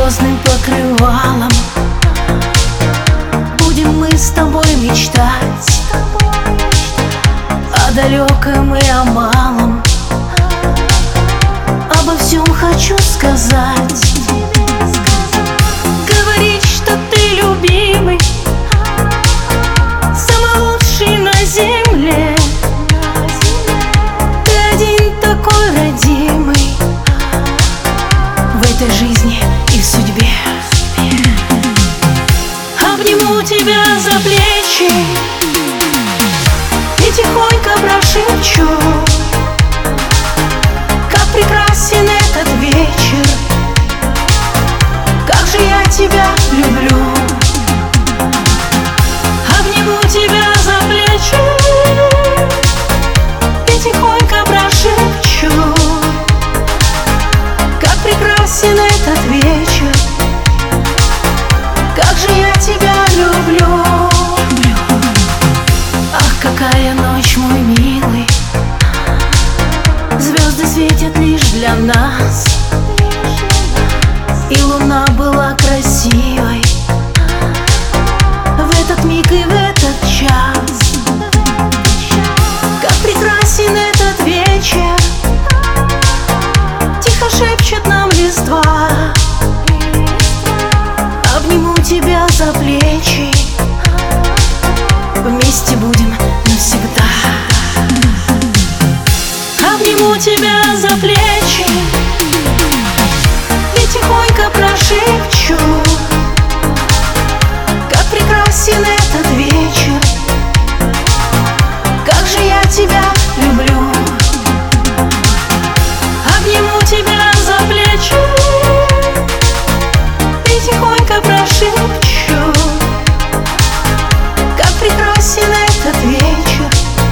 звездным покрывалом будем мы с тобой мечтать о далеком и о малом. Обо всем хочу сказать, говорить, что ты любимый, самый лучший на земле. Ты один такой родимый в этой жизни и в судьбе. Обниму тебя за плечи и тихонько прошепчу, как прекрасен этот вечер, как же я тебя люблю. Обниму тебя за плечи и тихонько прошепчу, как прекрасен этот вечер, как же я тебя люблю. Ах, какая ночь, мой милый, звезды светят лишь для нас, и луна была красивой в этот миг и в этот час. Как прекрасен этот вечер, тихо шепчет нам листва. Обниму тебя за плечи, вместе будем навсегда. Обниму тебя за плечи и тихонько прошепчу, как прекрасен этот вечер, как же я тебя люблю. Обниму тебя за плечи и тихонько прошепчу, как прекрасен этот вечер,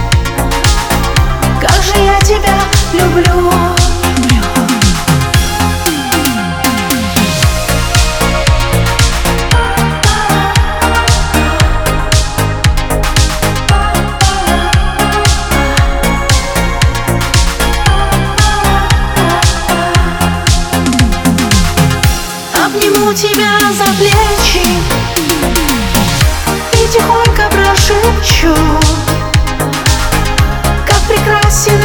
как же я тебя люблю. Обниму тебя за плечи и тихонько прошепчу, как прекрасен